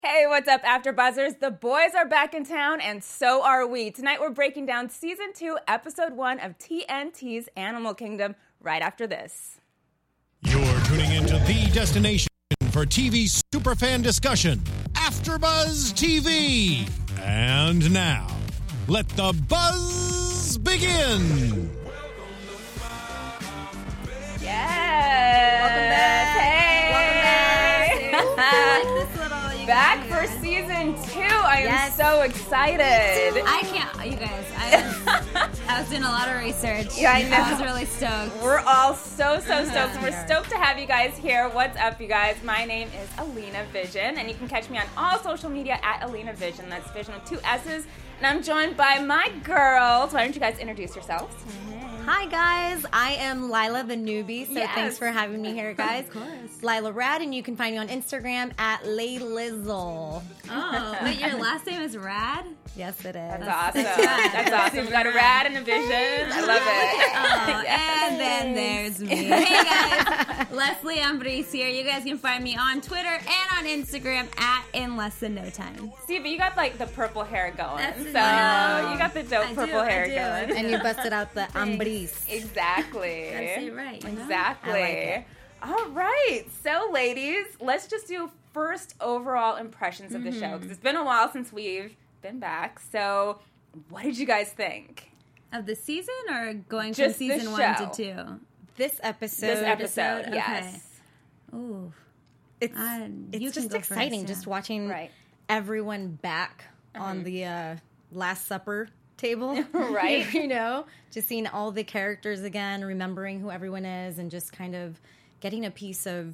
Hey, what's up, After Buzzers? The boys are back in town, and so are we. Tonight, we're breaking down Season 2, Episode 1 of TNT's Animal Kingdom right after this. You're tuning into the destination for TV superfan discussion, AfterBuzz TV. And now, let the buzz begin. Yes. Welcome back. Hey. Welcome back. I like this little. Back for Season 2. I am so excited. I can't, you guys. I was doing a lot of research. Yeah, I know. I was really stoked. We're all so stoked, and we're stoked to have you guys here. What's up, you guys? My name is Alina Vision, and you can catch me on all social media at Alina Vision. That's Vision with 2 S's. And I'm joined by my girls. Why don't you guys introduce yourselves? Hi, guys. I am Lila the newbie, so Yes. thanks for having me here, guys. Of course. Lila Rad, and you can find me on Instagram at Laylizzle. Oh, wait, your last name is Rad? Yes, it is. That's awesome. rad. That's awesome. We got a rad and a vision. I love it. Oh, Yes. and then there's me. Hey, guys. Leslie Ambrose here. You guys can find me on Twitter and on Instagram at In Less Than No Time. See, but you got like the purple hair going. That's So enough. you got the dope I purple do, hair I do. going. And you busted out the Ambris. Exactly. Gotta say it right, you know? Exactly. I like it. All right. So, ladies, let's just do first overall impressions of the show because it's been a while since we've been back. So, what did you guys think? Of the season or going Just from the season 1 show. to 2? This episode, This episode, Okay. yes. Ooh. it's, You it's can just go exciting first, just yeah. watching Right. everyone back on the Last Supper table. Right. You know, just seeing all the characters again, remembering who everyone is, and just kind of getting a piece of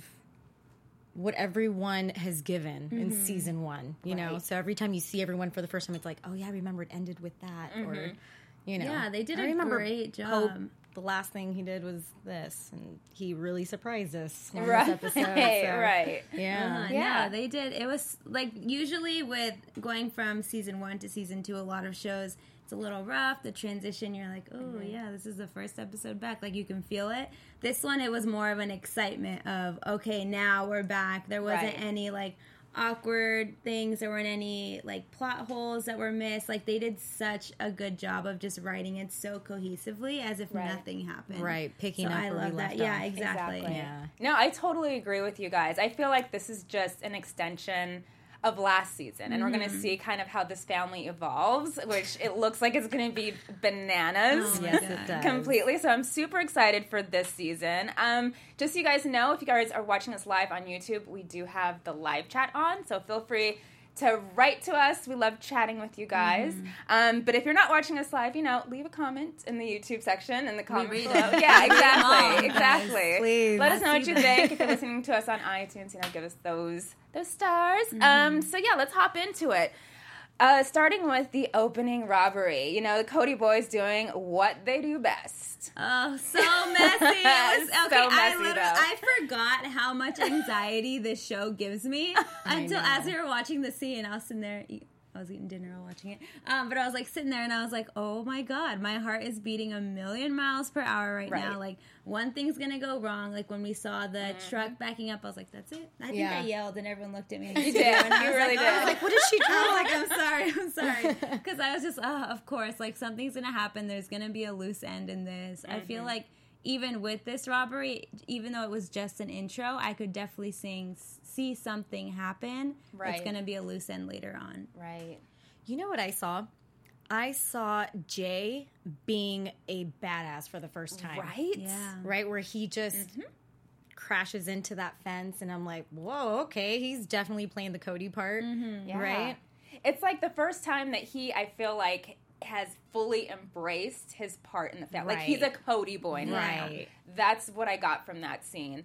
what everyone has given in season 1, you know? Right. So every time you see everyone for the first time, it's like, oh yeah, I remember it ended with that. Or, you know. Yeah, they did I a remember great job. Pope, the last thing he did was this, and he really surprised us on Right. this episode. So, Right. Yeah. Yeah. No, they did. It was like usually with going from season 1 to season 2, a lot of shows, it's a little rough. The transition, you're like, oh yeah, this is the first episode back. Like you can feel it. This one, it was more of an excitement of, okay, now we're back. There wasn't Right. any like awkward things. There weren't any like plot holes that were missed. Like they did such a good job of just writing it so cohesively as if Right. nothing happened. Right, picking So up I where we love that. left Yeah, off. exactly. Yeah. No, I totally agree with you guys. I feel like this is just an extension of last season, and we're going to see kind of how this family evolves, which it looks like it's going to be bananas. Oh my Yes, God. it does. Completely. So I'm super excited for this season. Just so you guys know, if you guys are watching us live on YouTube, we do have the live chat on, so feel free to write to us. We love chatting with you guys. But if you're not watching us live, you know, leave a comment in the YouTube section in the comments read below. it. Yeah, We read them all, exactly. guys. Exactly. Please. Let us know I what see you that. think. If you're listening to us on iTunes, you know, give us those stars. So yeah, let's hop into it. Starting with the opening robbery. You know, the Cody boys doing what they do best. Oh, so messy. It was, So okay, messy, though. I forgot how much anxiety this show gives me until as we were watching the scene. I was sitting there. I was eating dinner while watching it. But I was like sitting there and I was like, oh my God, my heart is beating a million miles per hour right Right. now. Like one thing's going to go wrong. Like when we saw the truck backing up, I was like, that's it. I think Yeah. I yelled and everyone looked at me. You did. And I You was really like, did. I was like, what is she doing? I was like, I'm sorry. Because I was just, of course, like something's going to happen. There's going to be a loose end in this. I feel like even with this robbery, even though it was just an intro, I could definitely see something happen. Right. It's going to be a loose end later on. Right. You know what I saw? I saw Jay being a badass for the first time. Right? Yeah. Right, where he just crashes into that fence, and I'm like, whoa, okay, he's definitely playing the Cody part, Yeah. right? It's like the first time that I feel like, has fully embraced his part in the family. Like, he's a Right. Cody boy now. Right. That's what I got from that scene.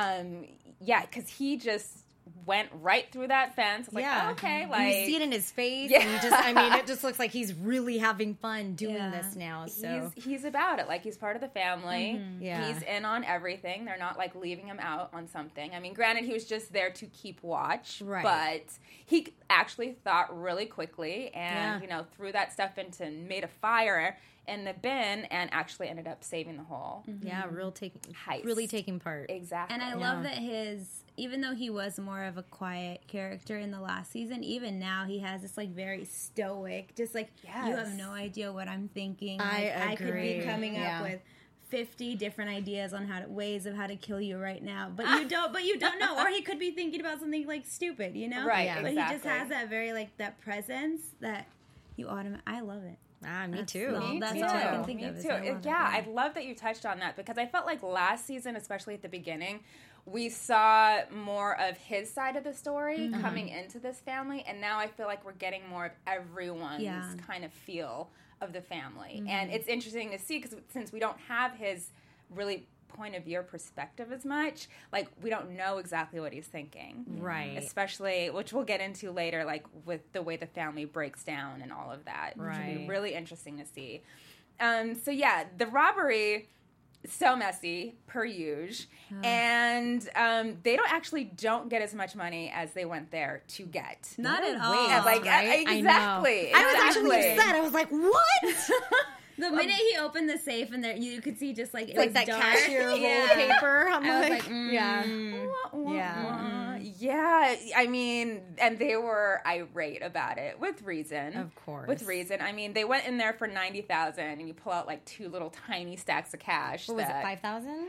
Yeah, because he just went right through that fence. I was like, Yeah. oh, okay. And Like, you see it in his face, Yeah. and you just, I mean, it just looks like he's really having fun doing Yeah. this now, so. he's about it. Like, he's part of the family. Yeah. He's in on everything. They're not, like, leaving him out on something. I mean, granted, he was just there to keep watch. Right. But he actually thought really quickly and, Yeah. you know, threw that stuff made a fire in the bin and actually ended up saving the whole Yeah, really taking heist. really taking part. Exactly. And I love that his even though he was more of a quiet character in the last season, even now he has this like very stoic, just like you have no idea what I'm thinking. I could be coming up with 50 different ideas on ways of how to kill you right now, but you don't know. Or he could be thinking about something like stupid, you know? Right, But he just has that very like that presence that you I love it. Me too. That's all I can think of. I love that you touched on that because I felt like last season, especially at the beginning, we saw more of his side of the story coming into this family, and now I feel like we're getting more of everyone's kind of feel of the family. And it's interesting to see because since we don't have his really point of view perspective as much, like we don't know exactly what he's thinking, right? Especially, which we'll get into later, like with the way the family breaks down and all of that, which will be really interesting to see. So yeah, the robbery, so messy per usual, and they don't get as much money as they went there to get. Not at all. Like right? exactly. I was actually upset. I was like, what? The minute he opened the safe and there, you could see just like it like was that dark. cashier roll paper. I was like, Yeah, I mean, and they were irate about it with reason. Of course. With reason. I mean, they went in there for $90,000 and you pull out like two little tiny stacks of cash. What was it, 5,000?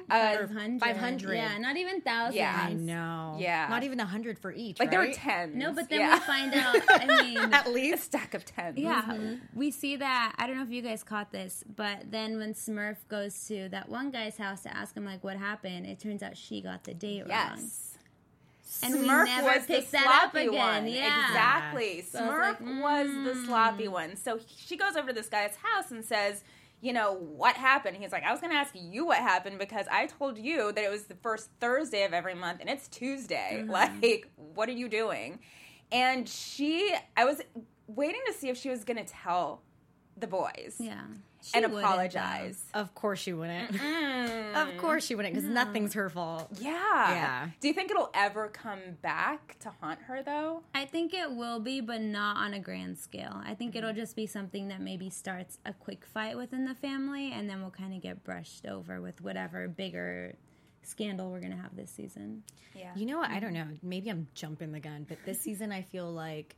500. Yeah, not even thousands. Yeah. I know. Yeah. Not even 100 for each, like right? there were 10s. No, but then we find out, I mean. At a least. stack of 10s. Yeah, we see that. I don't know if you guys caught this, but then when Smurf goes to that one guy's house to ask him, like, what happened, it turns out she got the date wrong. Yes. And Smurf we never was picked the that up sloppy again. one. Yeah. Exactly. So Smurf was the sloppy one. So she goes over to this guy's house and says, you know, what happened? He's like, I was going to ask you what happened because I told you that it was the first Thursday of every month and it's Tuesday. Like, what are you doing? And I was waiting to see if she was going to tell the boys. Yeah. And apologize. Of course she wouldn't. Of course she wouldn't, because nothing's her fault. Yeah. Do you think it'll ever come back to haunt her, though? I think it will be, but not on a grand scale. I think it'll just be something that maybe starts a quick fight within the family, and then we'll kind of get brushed over with whatever bigger scandal we're going to have this season. Yeah. You know what? I don't know. Maybe I'm jumping the gun, but this season I feel like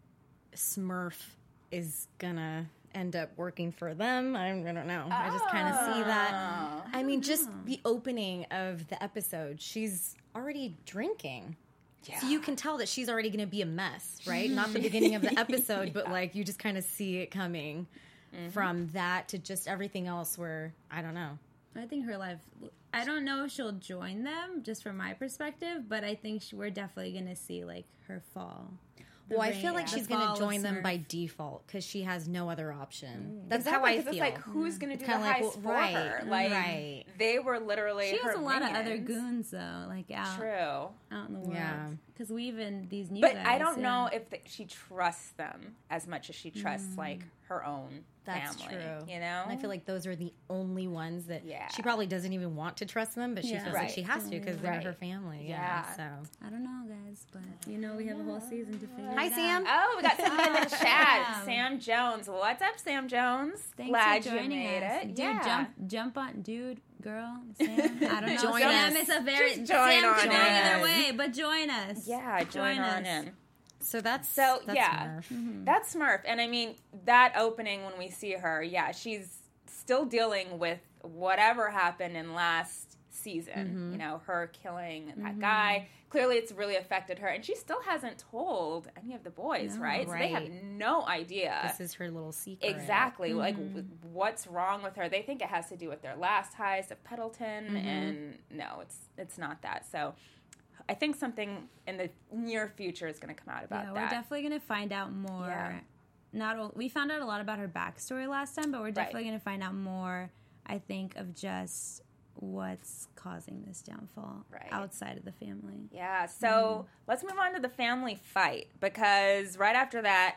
Smurf is gonna end up working for them. I don't know. I just kind of see that. I mean, just the opening of the episode, she's already drinking. Yeah. So you can tell that she's already going to be a mess, right? Not the beginning of the episode, but like you just kind of see it coming from that to just everything else where, I don't know. I think her life, I don't know if she'll join them, just from my perspective, but I think we're definitely going to see like her fall. Well, I feel like she's going to join them by default because she has no other option. That's how I feel. It's like, who's going to do the heist for her? Like, they were literally She her has a lot minions. of other goons, though, like out in the world. Yeah. Because these new but guys. But I don't know if she trusts them as much as she trusts, like, her own That's family. true. You know? And I feel like those are the only ones that she probably doesn't even want to trust them, but she feels like she has to because they're her family. Yeah. So I don't know, guys, but we have a whole season to figure it out. Hi, Sam. Oh, we got someone in the chat. Sam Jones. What's up, Sam Jones? Thanks Glad for joining you made us. it. Dude, jump on, dude, girl, Sam. I don't know. Join Sam us. is a very Just Sam join could on go in. either way, but join us. Yeah, join on in. So that's yeah, Smurf. That's Smurf. And I mean, that opening when we see her, she's still dealing with whatever happened in last season. You know, her killing that guy. Clearly, it's really affected her, and she still hasn't told any of the boys, right? So they have no idea. This is her little secret. Exactly. Like, what's wrong with her? They think it has to do with their last heist of Pendleton, and no, it's not that. So I think something in the near future is going to come out about that. Yeah, we're definitely going to find out more. Yeah. We found out a lot about her backstory last time, but we're definitely going to find out more, I think, of just what's causing this downfall outside of the family. Yeah, so let's move on to the family fight, because right after that,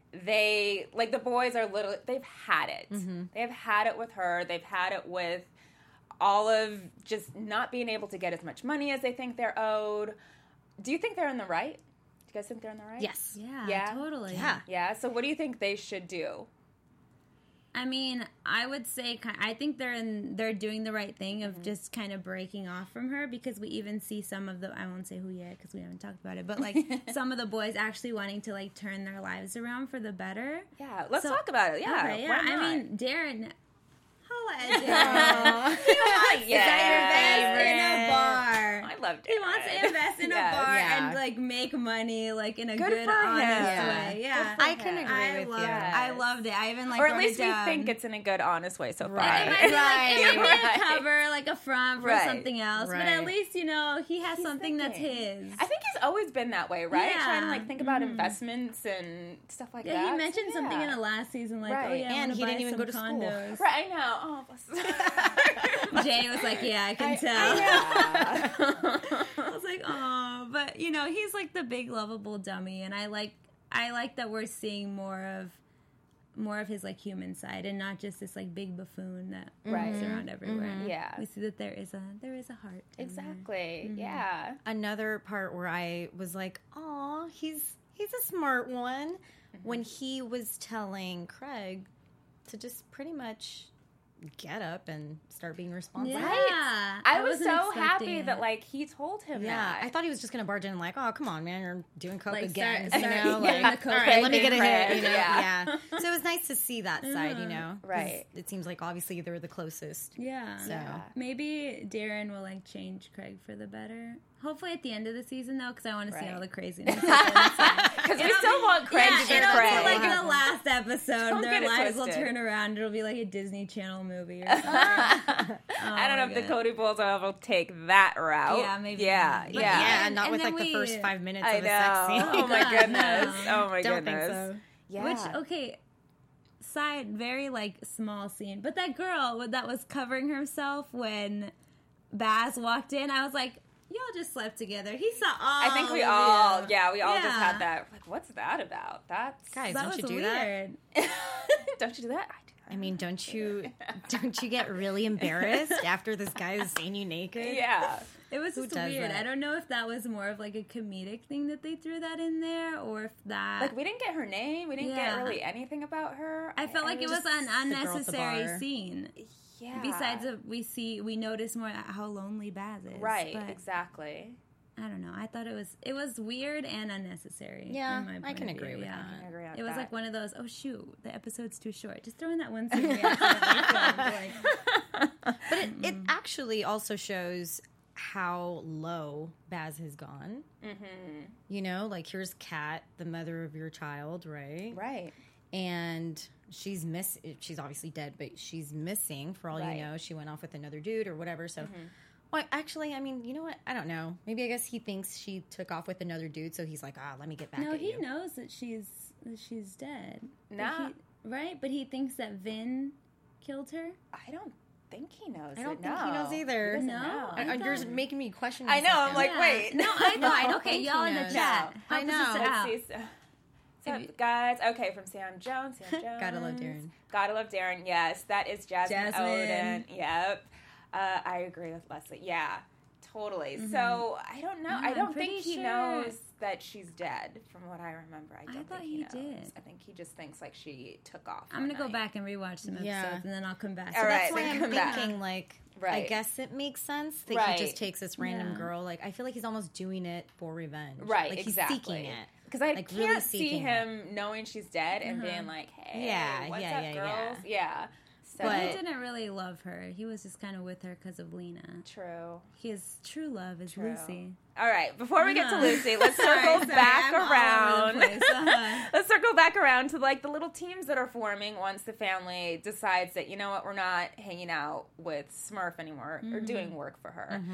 the boys are literally, they've had it. They've had it with her. They've had it with Olive just not being able to get as much money as they think they're owed. Do you think they're in the right? Do you guys think they're in the right? Yes. Yeah, totally. Yeah. Yeah, so what do you think they should do? I mean, I would say I think they're doing the right thing of just kind of breaking off from her, because we even see some of the, I won't say who yet because we haven't talked about it, but like some of the boys actually wanting to like turn their lives around for the better. Yeah, let's talk about it. Yeah, okay, why not? I mean, Darren. Holla at Darren. Is Yeah. that your best in a bar? I love He wants to invest in a bar Yeah. and like make money like in a Good good, for him. honest Yeah. way. Yeah, I can agree I with loved you. it. I loved it. I even like or at wrote least it we down. think it's in a good, honest way so far. Right. It might be like, it might be Right. a cover, like a front for Right. something else, but Right. at least you know he has He's something that's thinking. his. I think he's always been that way, right? Yeah. Trying to like think about investments and stuff like that. Yeah, he So, mentioned something in yeah. the last season, like, Right. oh yeah, And I'm he gonna didn't buy even some go to school. condos. Right, I know. Oh, bless. Jay was like, yeah, I can tell. Yeah. I was like, oh, but you know, he's like the big lovable dummy, and I like that we're seeing more of his like human side, and not just this like big buffoon that Right. moves around everywhere. Yeah. We see that there is a heart. in there. Exactly. Mm-hmm. Yeah. Another part where I was like, "Aw, he's a smart one," when he was telling Craig to just pretty much get up and start being responsible. Yeah. Right. I was wasn't so expecting happy it. that like he told him Yeah, that. I thought he was just gonna barge in like, "Oh, come on, man, you're doing coke Like, again." start- you know, start like, getting the coke all right, let me again, get a hit. Craig. You know, Yeah. yeah. So it was nice to see that side. You know, 'cause Right. It seems like obviously they're the closest. Yeah. So Yeah. Maybe Darren will like change Craig for the better. Hopefully at the end of the season though, because I want to see Right. all the craziness. Because we still want Craig to be it'll Craig. be like the last episode. Don't Their get it lives will twisted. turn around. It'll be like a Disney Channel movie or something. I don't know if the Cody Bulls will take that route. Yeah, maybe Yeah, not. yeah. But yeah, and- not and with then like the first we- 5 minutes I of a sex scene. know. Oh my God, goodness. no. Oh my Don't goodness. think so. Yeah. Which okay, side very like small scene, but that girl that was covering herself when Baz walked in, I was like, y'all just slept together. He saw all. I think we of all, you. yeah, we all just Yeah. had that. Like, what's that about? That's Guys, That don't was you do weird. Don't you do that? I do that. I mean, don't you get really embarrassed after this guy is seeing you naked? Yeah. It was just does weird. that? I don't know if that was more of like a comedic thing that they threw that in there, or if that. Like, we didn't get her name. We didn't Yeah. get really anything about her. I felt like it was an girl at the unnecessary bar. scene. Yeah. Besides, we notice more how lonely Baz is. Right, But exactly. I don't know. I thought it was weird and unnecessary. Yeah, in my I point can of agree view, with yeah. that. I can agree on It was that. like one of those. Oh shoot, the episode's too short. Just throw in that one scene. We accidentally filmed, like, But it actually also shows how low Baz has gone. Mm-hmm. You know, like here's Kat, the mother of your child, right? Right. And she's obviously dead, but she's missing for all Right. you know. She went off with another dude or whatever. So, well, actually, I mean, you know what? I don't know. Maybe I guess he thinks she took off with another dude, so he's like, let me get back no, at he you. knows that she's dead. But Nah. right? But he thinks that Vin killed her. I don't think he knows. I don't it, think no. he knows either. He doesn't No? know. I You're thought- making me question. I know, myself I'm now. like, wait. No, I No, I thought. don't Okay, think y'all he in the knows. chat. I Help us know. out. Let's see. What's up, guys? Okay, from Sam Jones. Sam Jones. Gotta love Darren. Gotta love Darren. Yes, that is Jasmine Jasmine. Odin. Yep. I agree with Leslie. Yeah, totally. So I don't know. No, I I'm don't pretty think he sure. knows that she's dead. From what I remember, I don't thought think he he knows. did. I think he just thinks like she took off. I'm gonna one go night. back and rewatch some episodes, Yeah. and then I'll come back. All So right, That's why then I'm come back. thinking, like, I Right. guess it makes sense that Right. he just takes this random Yeah. girl. Like, I feel like he's almost doing it for revenge. Right, like, exactly. He's seeking it. Because I Like, can't really see seeking him knowing she's dead and being like, "Hey, Yeah, what's yeah, up, yeah, girls?" Yeah. So But he But- didn't really love her. He was just kind of with her because of Lena. true. His true love is True. Lucy. All right, before we get to Uh-huh. Lucy, let's circle Sorry, back I'm all over around. the place. Uh-huh. Let's circle back around to like the little teams that are forming once the family decides that, you know what, we're not hanging out with Smurf anymore or doing work for her.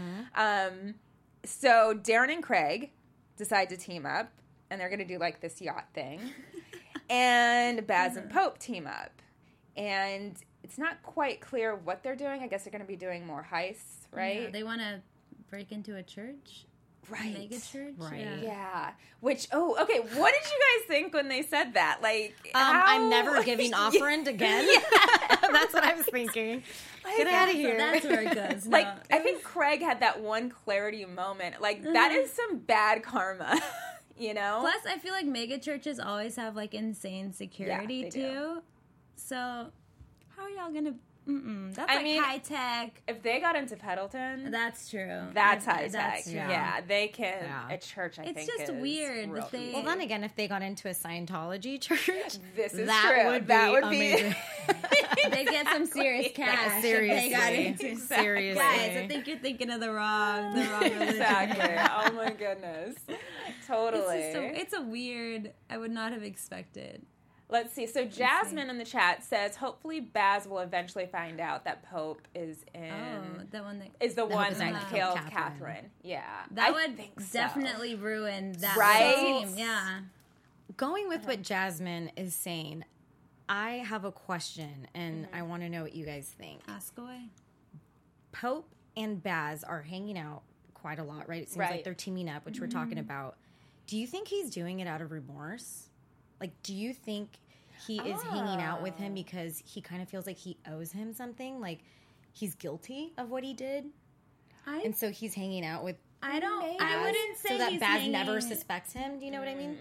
So Darren and Craig decide to team up, and they're going to do like this yacht thing. And Baz and Pope team up. And it's not quite clear what they're doing. I guess they're going to be doing more heists, right? Yeah, they want to break into a church. Right. A mega church. Right. Yeah. Yeah. Which, okay. What did you guys think when they said that? Like, I'm never giving operand again. That's what I was thinking. Get out of here. That's where it goes. Like, No, I it think was- Craig had that one clarity moment. Like, that is some bad karma, you know? Plus, I feel like mega churches always have like insane security they too. do. So, how are y'all gonna? That's I mean, high tech. If they got into Pendleton, That's true. that's high tech. That's true. Yeah, they can. Yeah. A church, I It's think, just is weird real that they- easy. Well, then again, if they got into a Scientology church, This is that true. would That be would be- amazing. They get some serious cash. if Seriously. they got into Seriously. Guys, I think you're thinking of the wrong religion. Exactly. Oh my goodness. Totally. It's a weird. I would not have expected. Let's see. So Jasmine in the chat says, hopefully Baz will eventually find out that Pope is That one that is the one is that gonna killed kill Catherine. Catherine. Yeah. that I would think so. definitely ruin that Right? team. Yeah. Going with what Jasmine is saying, I have a question, and I want to know what you guys think. Ask away. Pope and Baz are hanging out quite a lot, right? It seems Right. like they're teaming up, which we're talking about. Do you think he's doing it out of remorse? Like, do you think he is hanging out with him because he kind of feels like he owes him something? Like, he's guilty of what he did? And so he's hanging out with I don't. Baz I wouldn't say so that he's Baz hanging, never suspects him. Do you know what I mean?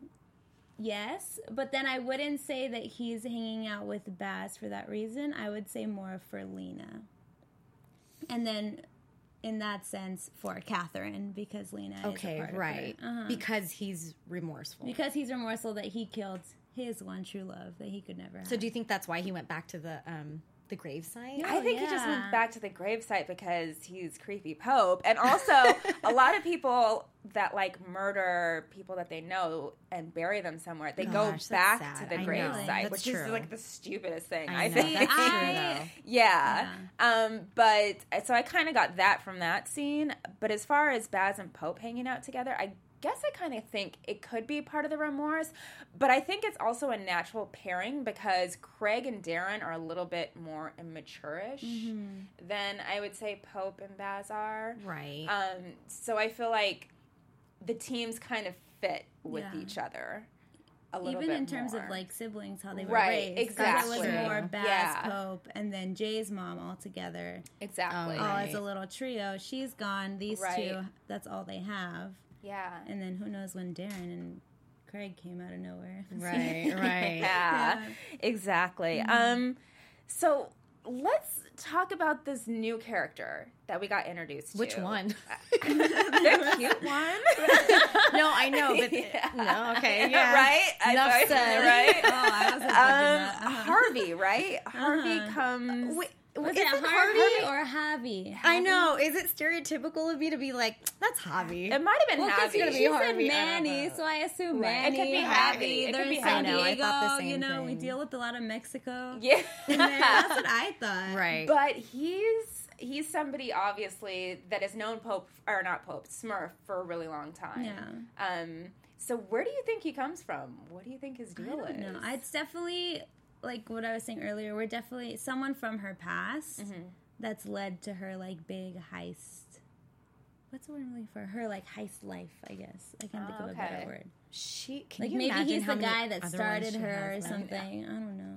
Yes, but then I wouldn't say that he's hanging out with Baz for that reason. I would say more for Lena, and then in that sense for Catherine because Lena. Okay, is a part right. Of her. Because he's remorseful. Because he's remorseful that he killed his one true love that he could never have. So do you think that's why he went back to the gravesite? I think he just yeah. went back to the gravesite because he's creepy Pope. And also, a lot of people that, like, murder people that they know and bury them somewhere, they Gosh, go that's back sad. to the I know. gravesite, That's which true. is, like, the stupidest thing, I I know. think. That's true, I- though. Yeah. But, so I kind of got that from that scene. But as far as Baz and Pope hanging out together, I guess I kind of think it could be part of the remorse, but I think it's also a natural pairing because Craig and Darren are a little bit more immature-ish than I would say Pope and Baz are. Right. So I feel like the teams kind of fit with Yeah. each other a little even bit in terms more. of like siblings, how they were Right, raised. 'Cause exactly. It was more Baz, Yeah. Pope, and then Jay's mom all together. Exactly. Oh, All Right. as a little trio. She's gone. These Right. two, that's all they have. Yeah. And then who knows when Darren and Craig came out of nowhere. right, right. Yeah, exactly. So let's talk about this new character that we got introduced to. Which one? The cute one. No, I know, but no, okay, yeah. Right? Enough I said. right? Oh, I wasn't thinking that. Harvey, right? Harvey comes. Wait, Was is it Harvey or Javi? I know. Is it stereotypical of me to be like, that's Javi? It might have been Well, because Harvey. she said Harvey, I don't Manny, know. so I assume Right. Manny, It could be Javi. Harvey. It They're could be in San Harvey. I know, I Diego. thought the You same know, we thing. deal with a lot of Mexico. Yeah. In there. That's what I thought. Right. But he's somebody obviously that has known Smurf for a really long time. Yeah. So where do you think he comes from? What do you think his deal is? No, it's definitely like what I was saying earlier. We're definitely someone from her past that's led to her like big heist. What's the word I'm looking for? Her like heist life, I guess. I can't think of a better okay. word. Can Like you maybe imagine he's how the many guy that other ones started she her or has now? something. I don't know.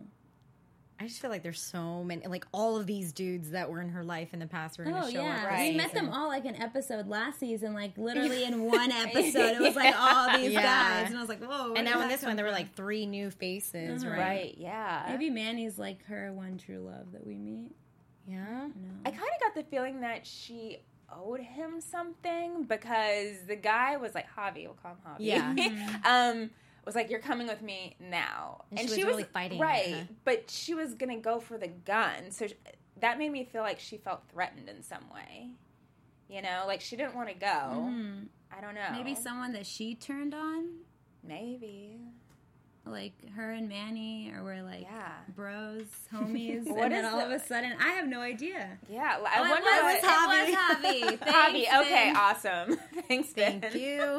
I just feel like there's so many, like all of these dudes that were in her life in the past were going to Oh show yeah, up. Right. we met them all like an episode last season, like literally in one episode. It was like all these Yeah. guys, and I was like, whoa. where And did now in that this come one, there were from? like 3 new faces, right? Right, yeah. Maybe Manny's like her one true love that we meet. Yeah. I kind of got the feeling that she owed him something because the guy was like, Javi, we'll call him Javi. Yeah. Was like, you're coming with me now. And she was really fighting it, right, huh? but she was going to go for the gun. So that made me feel like she felt threatened in some way. You know, like she didn't want to go. I don't know. Maybe someone that she turned on, Maybe. like her and Manny, or were like Yeah. bros, homies, What and then is all of the- a sudden, I have no idea. Yeah. Oh, I wonder it was what... Javi. Javi, Thanks, okay, Ben. awesome. Thanks, Thank Ben. you.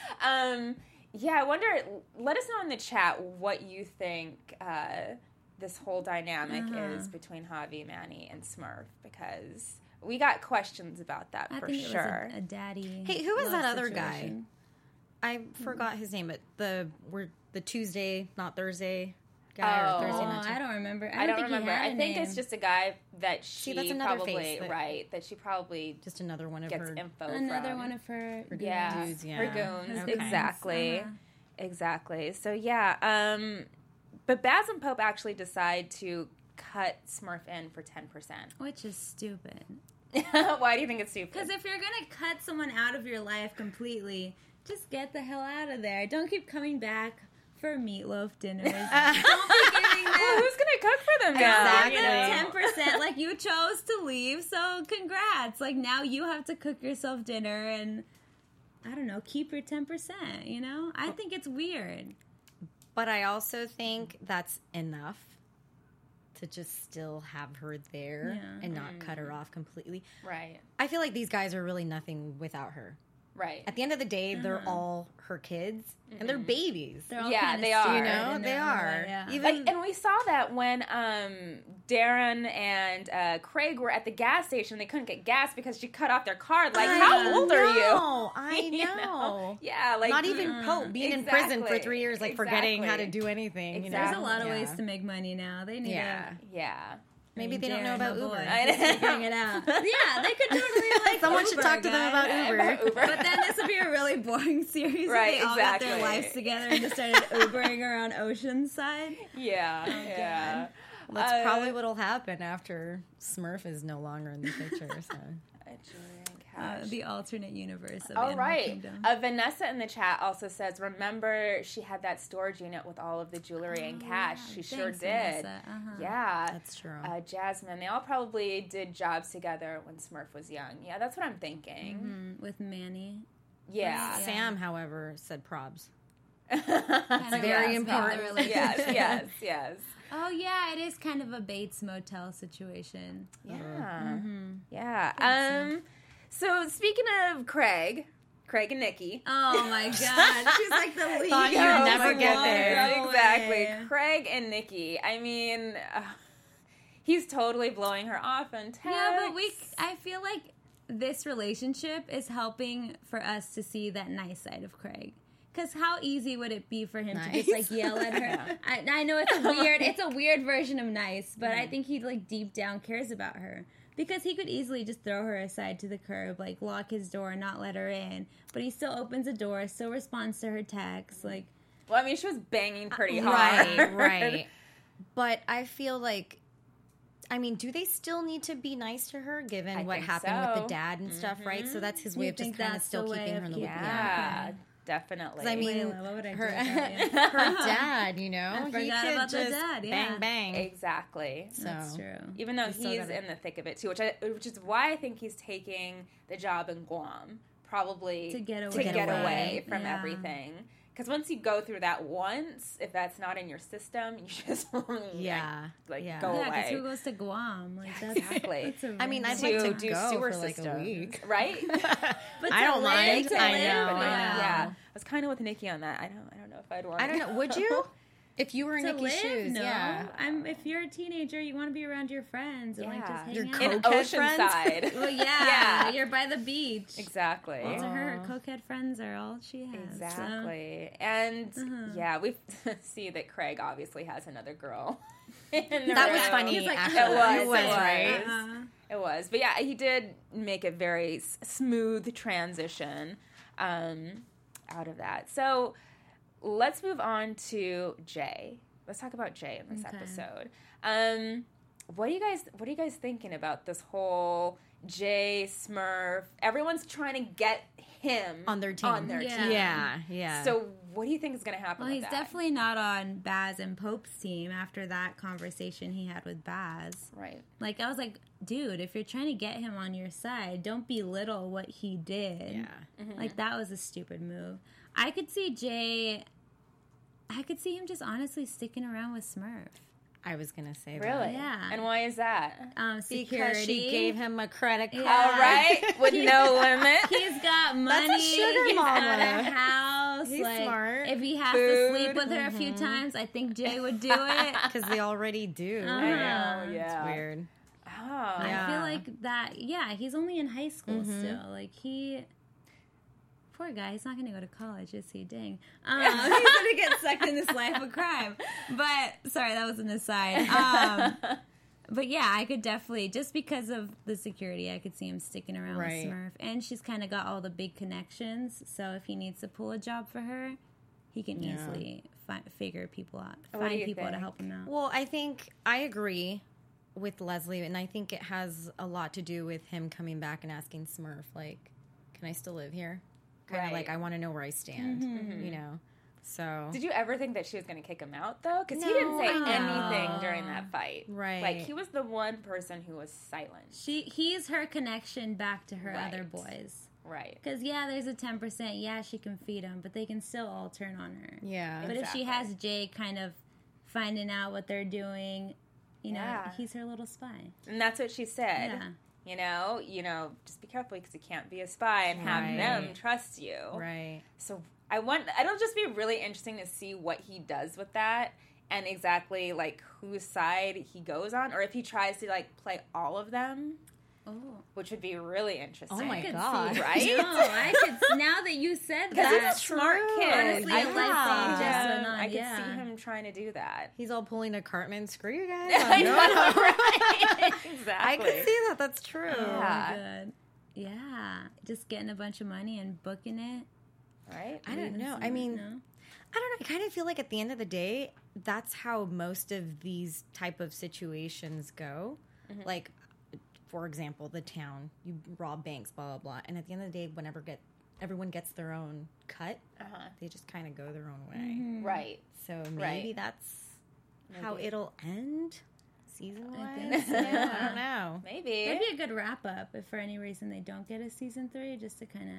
Yeah, I wonder, let us know in the chat what you think this whole dynamic is between Javi, Manny, and Smurf, because we got questions about that I for think sure. it was a daddy. Hey, who was love that other guy? situation. I forgot his name, but the Tuesday, not Thursday guy, or Thursday, Oh, not Tuesday. I don't remember. I don't think he remember. had I a think name. it's just a guy that she that's another probably, face that- that she probably Just another one of gets her. info another from. one of her. Yeah, dudes, yeah. her goons. Okay. Exactly. Uh-huh. Exactly. So yeah, but Baz and Pope actually decide to cut Smurf in for 10%. Which is stupid. Why do you think it's stupid? Because if you're going to cut someone out of your life completely, just get the hell out of there. Don't keep coming back for meatloaf dinners. Don't be giving them... Well, who's going to cook for them now? Exactly. 10%. Like, you chose to leave, so congrats. Like, now you have to cook yourself dinner and, I don't know, keep your 10%, you know? I think it's weird. But I also think that's enough to just still have her there and not cut her off completely. Right. I feel like these guys are really nothing without her. Right. At the end of the day, they're all her kids, and they're babies. They're all Yeah, kinda they are. stupid You know, in they their own are. way, yeah. Even And we saw that when Darren and Craig were at the gas station. They couldn't get gas because she cut off their card. Like, how old are you? I You know. Yeah, like Not even Pope being in prison for Exactly. 3 years, like forgetting how to Exactly. do anything. You know? There's a lot of Yeah. ways to make money now. They need Yeah. Yeah. Maybe they don't know Darren, about oh Uber. boy, I he's know. figuring it out. Yeah, they could totally like Someone should Uber, talk to them guys. about Uber. But then this would be a really boring series Right, if they all got their exactly. lives together and just started Ubering around Oceanside. Yeah. Yeah. That's probably what'll happen after Smurf is no longer in the picture. So. The alternate universe of All Animal right. Kingdom. Vanessa in the chat also says, remember she had that storage unit with all of the jewelry and cash. yeah. She sure Thanks, did. Vanessa. Yeah. That's true. Jasmine, they all probably did jobs together when Smurf was young. Yeah, that's what I'm thinking. With Manny. Yeah. Sam, however, said probs. Kind of very last about the important. relationship. Yes. Oh, yeah, it is kind of a Bates Motel situation. Yeah. Yeah. So speaking of Craig and Nikki. Oh, my God. She's like the lead. Thought you'd girl. never Like, get no there. Exactly. way. Craig and Nikki. I mean, he's totally blowing her off on text. Yeah, but I feel like this relationship is helping for us to see that nice side of Craig. Because how easy would it be for him to just like yell at her? I know it's a weird version of nice, but I think he like deep down cares about her. Because he could easily just throw her aside to the curb, like lock his door and not let her in. But he still opens the door, still responds to her texts. Like, Well, I mean, she was banging pretty hard. Right. But I feel like, I mean, do they still need to be nice to her given I what think happened with so. the dad and stuff, right? So that's his way You of just think kind of that's still the way keeping of her in the loop. keeping- Yeah, definitely. I mean, Layla, what would I do her, without you? her dad, you know, I he forgot could about the just dad, yeah. bang, bang. exactly. So, That's true. Even though still he's gotta- in the thick of it too, which is why I think he's taking the job in Guam, probably To get get away. away from Yeah. everything. Because once you go through that once, if that's not in your system, you just Yeah. like Yeah. go Yeah, because away. who goes to Guam? Like that's Exactly. that's a I mean, I'd really- like to do go sewer for like a systems, week. right? But I to don't live, mind. to I live, know, But I yeah, I was kind of with Nikki on that. I don't know if I'd want. I don't know. Would you? If you were in To Nikki's live? shoes, No. yeah. If you're a teenager, you want to be around your friends and like just hang Your out. in cokehead friends? Oceanside. Well, yeah, Yeah. you're by the beach. Exactly. To her, cokehead friends are all she has. Exactly. And yeah, we see that Craig obviously has another girl. in the That was room. funny. He's like, actually. It was, right? It was. But yeah, he did make a very smooth transition out of that. So let's move on to Jay. Let's talk about Jay in this Okay. episode. What are you guys thinking about this whole Jay Smurf? Everyone's trying to get him On their team. Yeah. Yeah, yeah. So what do you think is going to happen Well, with he's that? definitely not on Baz and Pope's team after that conversation he had with Baz. Right. Like, I was like, dude, if you're trying to get him on your side, don't belittle what he did. Yeah. Like, that was a stupid move. I could see him just honestly sticking around with Smurf. I was going to say that. Really? Yeah. And why is that? Security. Because she gave him a credit card. Yeah. All right. With no limit. He's got money. That's a sugar He's mama. got a house. He's like, smart. If he has Food. to sleep with her a few times, I think Jay would do it. Because they already do. Uh-huh. I know, yeah. It's weird. Oh. I feel like that. Yeah, he's only in high school still. Like poor guy. He's not going to go to college, is he? Dang. He's going to get sucked in this life of crime. But sorry, that was an aside. But yeah, I could definitely, just because of the security, I could see him sticking around Right. with Smurf. And she's kind of got all the big connections. So if he needs to pull a job for her, he can easily figure people out. What do Find you people to think? help him out. Well, I think I agree with Leslie, and I think it has a lot to do with him coming back and asking Smurf, like, can I still live here? Kind of Right. like, I want to know where I stand, you know? So. Did you ever think that she was going to kick him out, though? Because he No, didn't say I know. anything during that fight. Right. Like, he was the one person who was silent. He's her connection back to her Right. other boys. Right. Because, yeah, there's a 10%. Yeah, she can feed them, but they can still all turn on her. Yeah. But if she Exactly. has Jay kind of finding out what they're doing, you know, Yeah. he's her little spy. And that's what she said. Yeah. You know, just be careful because you can't be a spy and have Right. them trust you. Right. So it'll just be really interesting to see what he does with that and exactly like whose side he goes on, or if he tries to like play all of them, Oh. which would be really interesting. Oh my could God. see, Right? No, I could. Now that you said Because that, he's a smart kid. Honestly, I a could light bulb see just him- went on, I could yeah. see him trying to do that. He's all pulling a Cartman. Screw you guys. I I'm know, not- right? Exactly. I could see that. That's true. Oh Yeah. my God. Yeah, just getting a bunch of money and booking it. Right? I don't Leaving know. I somewhere, mean, no? I don't know. I kind of feel like at the end of the day, that's how most of these type of situations go. Like, for example, the town, you rob banks, blah, blah, blah. And at the end of the day, everyone gets their own cut, they just kind of go their own way. Right. So maybe Right. that's how Maybe. it'll end season-wise. think so. Yeah, I don't know. Maybe. That'd be a good wrap up if for any reason they don't get a season 3, just to kind of.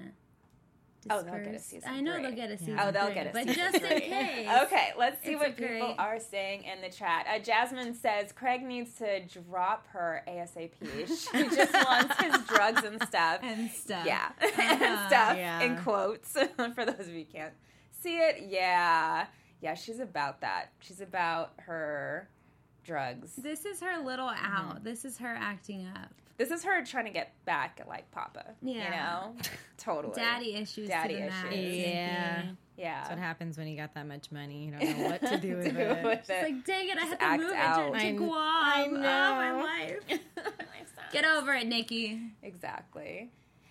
Oh, they'll get a season I know 3. they'll get a season. Oh, they'll 3, get a but season just 3. in case. Okay, let's see It's what a people great- are saying in the chat. Jasmine says Craig needs to drop her ASAP. She just wants his drugs and stuff. And stuff. Yeah, and stuff Yeah. in quotes for those of you who can't see it. Yeah, she's about that. She's about her drugs. This is her little out. This is her acting up. This is her trying to get back at like Papa. You Yeah. know, totally. Daddy issues. Daddy to the max, issues. Yeah. Nikki. Yeah. That's what happens when you got that much money. You don't know what to do with Do it. with It's it. like, dang it, I had act to move out. it to I Guam. know. Oh, my life. Get over it, Nikki. Exactly.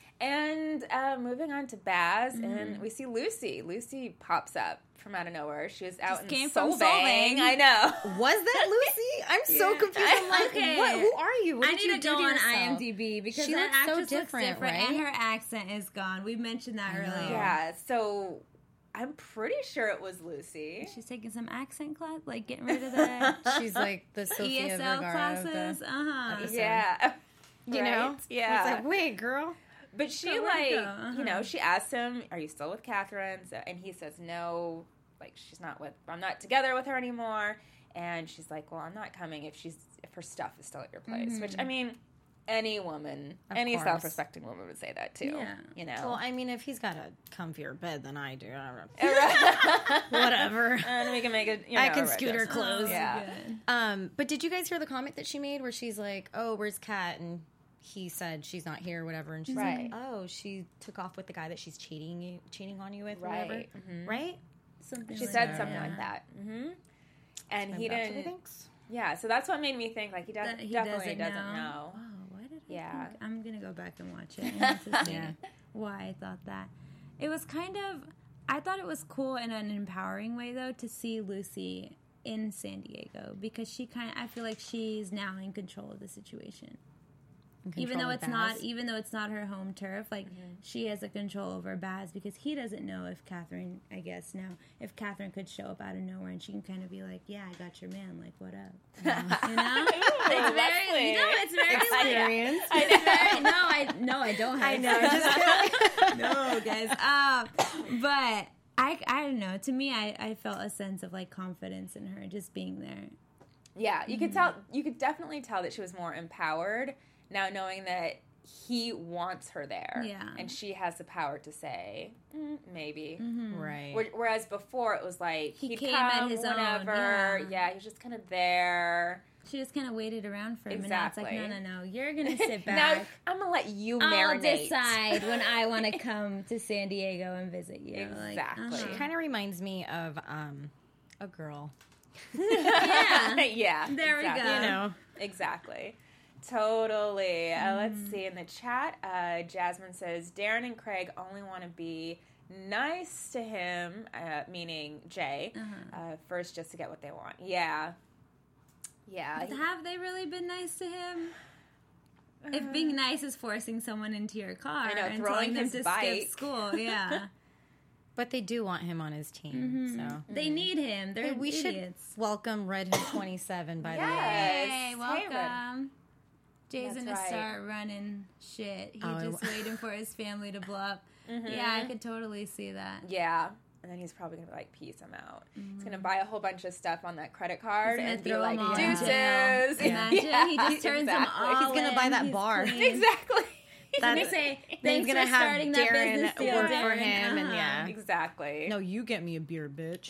And moving on to Baz, and we see Lucy. Lucy pops up from out of nowhere. She was out Just in came from Soul Bang. Solvang. I know. Was that Lucy? I'm so confused. I'm like, Okay. what? Who are you? What I did need you to do go on yourself? IMDb because She that looks so actress different, looks different, right? and her accent is gone. We mentioned that earlier. Yeah, so I'm pretty sure it was Lucy. She's taking some accent class, like getting rid of the She's like the Sofia ESL Vergara of the classes. episode. Yeah. You know? Right? Yeah. It's like, wait, girl. But she, Go, like, go. you know, she asked him, "Are you still with Catherine?" So, and he says, "No, like I'm not together with her anymore." And she's like, "Well, I'm not coming if her stuff is still at your place." Which, I mean, any woman, Of any course. self-respecting woman would say that too. Yeah. You know. Well, I mean, if he's got a comfier bed than I do, I don't know. Whatever. and we can make it. You know, I can a scoot her retro- clothes. Yeah. Good. But did you guys hear the comment that she made where she's like, "Oh, where's Kat?" And he said she's not here, or whatever. And she's Right. like, "Oh, she took off with the guy that she's cheating on you with, or Right. whatever." Mhm. Right? Something She like said that, something yeah. like that. Mm-hmm. And he That's what didn't. thinks. Yeah. So that's what made me think like he That definitely doesn't know. Wow, why did I Yeah. think? I'm gonna go back and watch it and to see Yeah. why I thought that. It was kind of, I thought it was cool in an empowering way though to see Lucy in San Diego because I feel like she's now in control of the situation. Even though it's not her home turf, like she has a control over Baz because he doesn't know if Catherine, I guess now, if Catherine could show up out of nowhere and she can kind of be like, "Yeah, I got your man. Like, what up?" You know, it's very, it's very Experience. I don't have. I know. Just No, guys. But I don't know. To me, I felt a sense of like confidence in her just being there. Yeah, you could tell. You could definitely tell that she was more empowered now, knowing that he wants her there. Yeah. and she has the power to say maybe. right. Whereas before it was like He he'd came come at his own, whenever. yeah. He was just kind of there. She just kind of waited around for him, Exactly. and now it's like, no, you're gonna sit Now back. I'm gonna let you I'll marinate. decide when I want to come to San Diego and visit you. Exactly. She kind of reminds me of a girl. Yeah. Yeah, There we go. exactly. You know. Exactly. Totally. Let's see in the chat. Jasmine says Darren and Craig only want to be nice to him, meaning Jay, first just to get what they want. Yeah. Yeah. Have they really been nice to him? If being nice is forcing someone into your car and throwing telling them his to bike. skip school, yeah. But they do want him on his team, so. They need him. They're We idiots. should welcome Red Hood 27, by the way. Yes. Hey, Red. welcome. Jay's That's gonna right. start running shit. He's Oh, just waiting for his family to blow up. Yeah, I could totally see that. Yeah. And then he's probably going to, like, piece him out. He's going to buy a whole bunch of stuff on that credit card He's gonna and be throw like, them all deuces. in jail. Imagine he just turns them exactly. all He's gonna buy in. that He's bar. clean. Exactly. They say, Then thanks he's gonna for have starting that Darren business deal, work for Darren. him, and Uh-huh. yeah. Exactly. No, you get me a beer, bitch.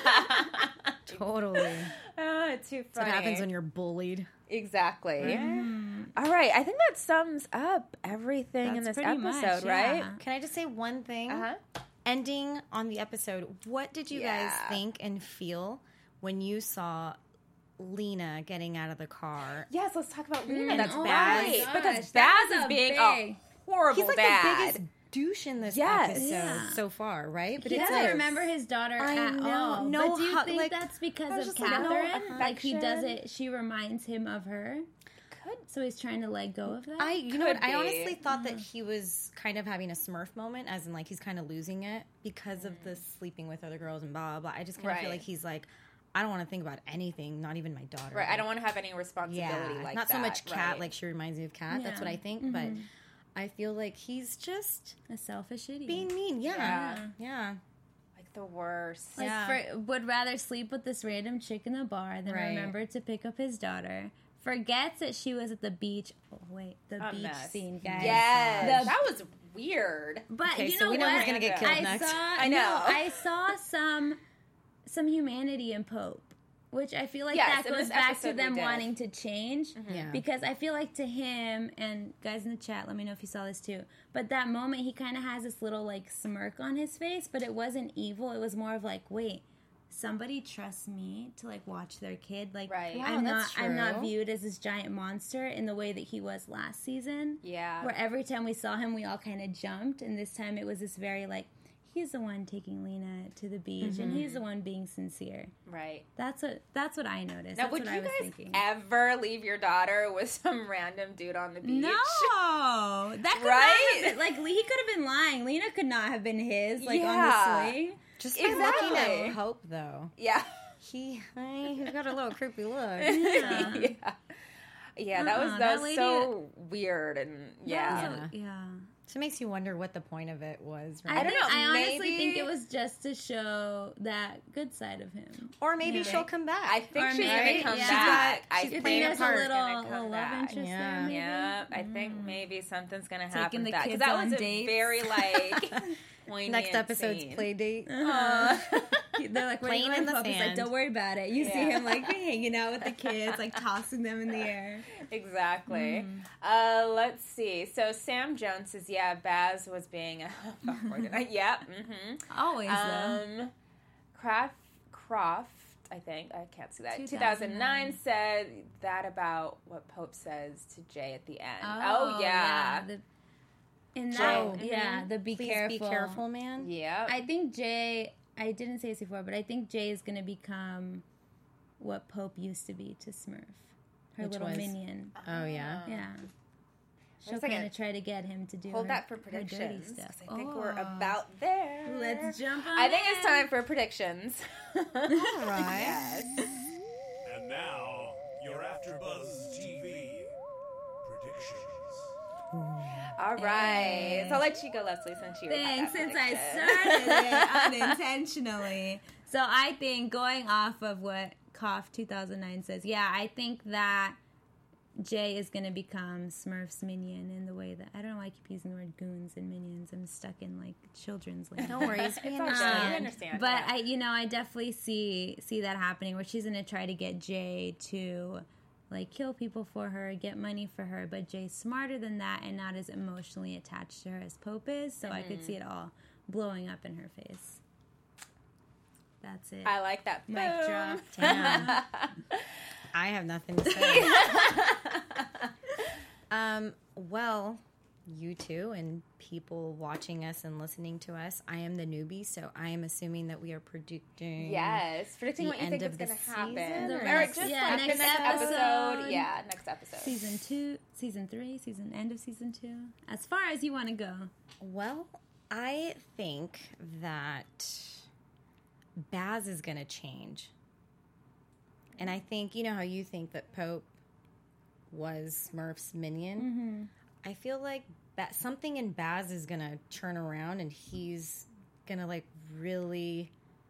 Totally. It's too That's what funny. happens when you're bullied. Exactly. All right. I think that sums up everything in That's this pretty much, episode, right? yeah. Can I just say one thing? Uh-huh. Ending on the episode, what did you guys Yeah. think and feel when you saw Lena getting out of the car? Yes, let's talk about Lena. That's oh Baz. my gosh, Because that Baz was is a being big- a horrible He's like dad. the biggest douche in this Yes. episode Yeah. so far, right? But He it's doesn't like, remember his daughter I at know. all. No but do you hu- think like, that's I because was of just like, no Catherine? Like he does affection. it, she reminds him of her. Could. So he's trying to let go of that. you know what? Could I be. honestly thought that he was kind of having a Smurf moment, as in like he's kind of losing it because of the sleeping with other girls and blah blah blah. I just kind of feel Right. like he's like, I don't want to think about anything, not even my daughter. Right. I don't want to have any responsibility Yeah, like not that. so much Cat, right. like she reminds me of Cat. That's Yeah. what I think, but I feel like he's just a selfish idiot. being mean. Yeah. Yeah. Like the worst. Like Yeah. would rather sleep with this random chick in the bar than Right. remember to pick up his daughter. Forgets that she was at the beach. Oh wait, the A beach mess. scene, guys. Yes. The- that was weird. But Okay, you so know we know what? who's gonna get killed I next. Saw, I know. No, I saw some humanity in Pope, which I feel like Yes, that in goes this back episode to them we did. wanting to change. Yeah. Because I feel like to him, and guys in the chat, let me know if you saw this too. But that moment, he kind of has this little like smirk on his face, but it wasn't evil. It was more of like, wait, somebody trusts me to like watch their kid. Like, Right. Wow, I'm that's not true. viewed as this giant monster in the way that he was last season. Yeah. Where every time we saw him, we all kind of jumped, and this time it was this very like, he's the one taking Lena to the beach, and he's the one being sincere. Right. That's what I noticed. Now, That's would what you I was guys thinking. ever leave your daughter with some random dude on the beach? No, that could Right? not have been, like he could have been lying. Lena could not have been his like Yeah. on the swing. Just by looking Exactly. at Hope, though, Yeah. he's got a little creepy look. Yeah. Yeah. Yeah, that was that was lady- so weird and yeah. Yeah. So it makes you wonder what the point of it was, right? I don't think, know, I honestly maybe- think it was just to show that good side of him. Or maybe Yeah. she'll come back. I think Or she's maybe, gonna come yeah. back. She's I got- You think think there's a she's little gonna come love back. interest Yeah. there? Maybe? Yeah, I think maybe something's gonna happen Taking with the that because kids that on was a dates. very like poignant Next episode's scene. play date. They're like, what are you Playing doing, in the Pup? He's like, sand. don't worry about it. You see Yeah. him like hanging out with the kids, like tossing them in the air. Exactly. Let's see. So Sam Jones says, "Yeah, Baz was being a fuckboy." Yeah. Mm-hmm. Always though. Croft, I think I can't see that. 2009 2009 said that about what Pope says to Jay at the end. Oh, yeah. In Jay. that, yeah, the be Please careful. be careful, man. Yeah. I think Jay. I didn't say this before, but I think Jay is going to become what Pope used to be to Smurf, her Which little was? minion. Oh, yeah. Yeah. She'll Looks like kind a- of try to get him to do Hold her, that for her dirty predictions. stuff. 'Cause I think we're about there. Let's jump on I think in. it's time for predictions. All right. Yes. And now, your AfterBuzz TV predictions. All right. So I'll let you go, Leslie, since you Thanks, had since that I started it unintentionally. So I think going off of what Cough 2009 says, yeah, I think that Jay is going to become Smurf's minion in the way that, I don't know why I keep using the word goons and minions. I'm stuck in like children's land. No worries. We It's all good. understand. We understand. But yeah. I definitely see that happening where she's gonna try to get Jay to like kill people for her, get money for her, but Jay's smarter than that and not as emotionally attached to her as Pope is. So I could see it all blowing up in her face. That's it. I like that. Mic Boom. drop. Damn. I have nothing to say. Well, you two and people watching us and listening to us. I am the newbie, so I am assuming that we are predicting. Yes, predicting the what you end think of is going the to happen. season, Or or just next- like the next next episode. episode. Yeah, next episode. Season 2, Season 3, end of Season 2. As far as you want to go. Well, I think that Baz is going to change. And I think, you know how you think that Pope was Smurf's minion? Mm-hmm. I feel like something in Baz is going to turn around and he's going to, like, really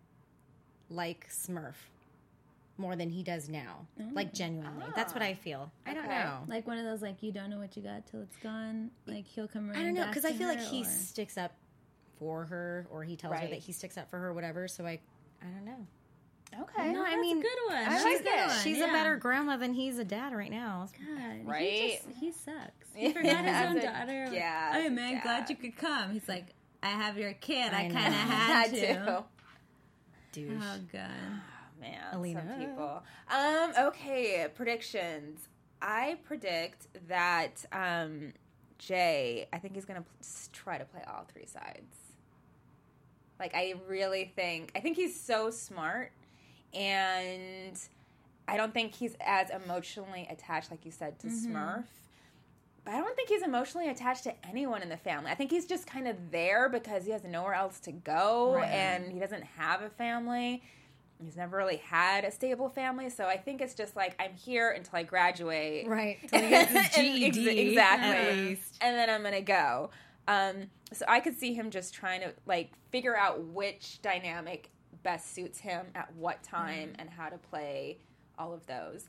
like Smurf more than he does now. Like, genuinely. That's what I feel. I don't Okay. know. Like one of those, like, you don't know what you got till it's gone. Like, he'll come around. I don't know, because because I feel like he sticks up for her, or he tells her Right. that he sticks up for her, whatever. So I don't know. Okay. No, I That's mean, a good one. I That's like a good it. one. She's yeah. a better grandma than he's a dad right now. God, Right? He sucks. He forgot his As own a- daughter. yeah, Hey, as a man, glad dad. you could come. He's like, I have your kid. I I kind of know. had Had to. to. Douche. Oh, God. Man, Alina. some people. Okay, predictions. I predict that Jay, I think he's going to try to play all three sides. Like, I think he's so smart, and I don't think he's as emotionally attached, like you said, to Smurf. But I don't think he's emotionally attached to anyone in the family. I think he's just kind of there because he has nowhere else to go, Right. and he doesn't have a family. He's never really had a stable family, so I think it's just like, I'm here until I graduate. Right. Till he gets his GED. Exactly. At least. And then I'm going to go. So I could see him just trying to, like, figure out which dynamic best suits him at what time and how to play all of those.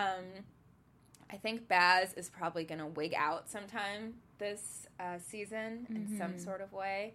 I think Baz is probably going to wig out sometime this season in some sort of way.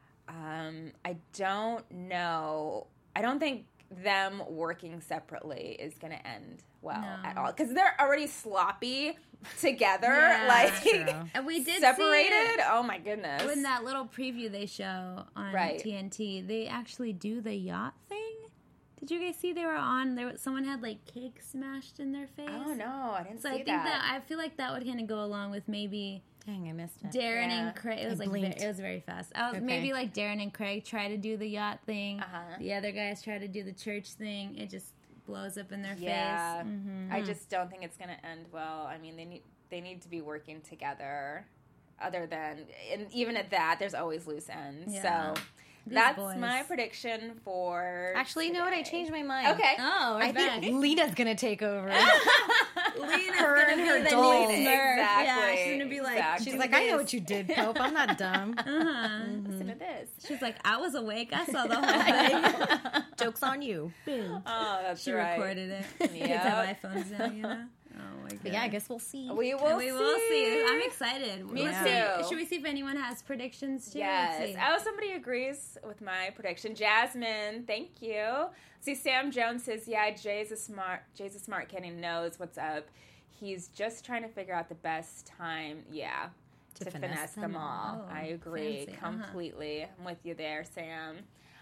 I don't know. I don't think them working separately is going to end well No. at all. Because they're already sloppy together. Yeah, like, true. And we did separated. Oh, my goodness. see in that little preview they show on Right. TNT, they actually do the yacht thing. Did you guys see they were on? Someone had like cake smashed in their face. Oh, no. I didn't So see I think that. I feel like that would kind of go along with maybe Dang, I missed it. Darren Yeah. and Craig. It was I like blinked. it was very fast. I was Okay. maybe like Darren and Craig try to do the yacht thing. Uh-huh. The other guys try to do the church thing. It just blows up in their Yeah. face. Mm-hmm. I just don't think it's going to end well. I mean, they need to be working together. Other than, and even at that, there's always loose ends. Yeah. So These that's boys. my prediction for. Actually, you know what? I today. changed my mind. Okay. Oh, we're I back. think Lena's going to take over. Lena's Her gonna and be her the doll. new Smurf. Yeah, Exactly. she's gonna be like, Exactly. She's do like, I know this. what you did, Pope. I'm not dumb. Uh-huh. Listen to this. She's like, I was awake. I saw the whole thing. Joke's on you. Boom. Oh, that's She right. recorded it. Yep. Kids have iPhones now, you know. Oh my god. But yeah, I guess we'll see. We will. We will see. I'm excited. Me Let's too. see. Should we see if anyone has predictions too? Yes. Let's see. Oh, somebody agrees with my prediction. Jasmine, thank you. See, Sam Jones says, yeah, Jay's a smart kid and knows what's up. He's just trying to figure out the best time, to finesse them all. Oh, I agree fancy. completely. I'm with you there, Sam.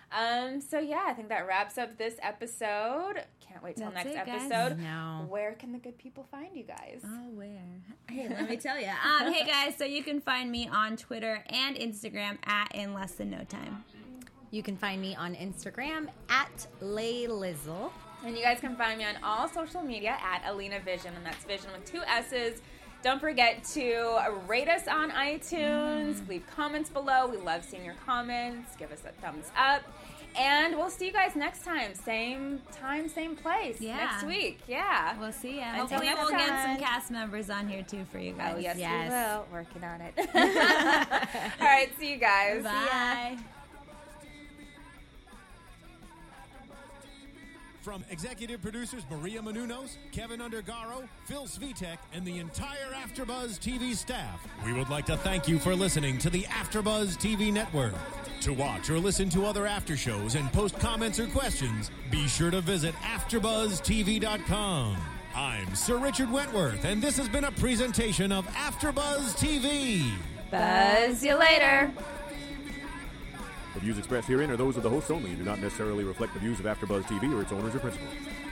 So yeah, I think that wraps up this episode. Can't wait till That's next it, guys. episode. No. Where can the good people find you guys? Oh, where? Hey, let me tell you. Hey, guys, so you can find me on Twitter and Instagram at In Less Than No Time. You can find me on Instagram at LayLizzle. And you guys can find me on all social media at Alina Vision, and that's Vision with 2 S's. Don't forget to rate us on iTunes, leave comments below. We love seeing your comments. Give us a thumbs up. And we'll see you guys next time. Same time, same place. Yeah. Next week. Yeah. We'll see ya. Until Hopefully next we'll get time. some cast members on here, too, for you guys. Oh, yes, Yes. we will. Working on it. All right. See you guys. Bye. From executive producers Maria Menounos, Kevin Undergaro, Phil Svitek, and the entire AfterBuzz TV staff, we would like to thank you for listening to the AfterBuzz TV network. To watch or listen to other after shows and post comments or questions, be sure to visit AfterBuzzTV.com. I'm Sir Richard Wentworth, and this has been a presentation of AfterBuzz TV. Buzz you later. The views expressed herein are those of the hosts only and do not necessarily reflect the views of AfterBuzz TV or its owners or principals.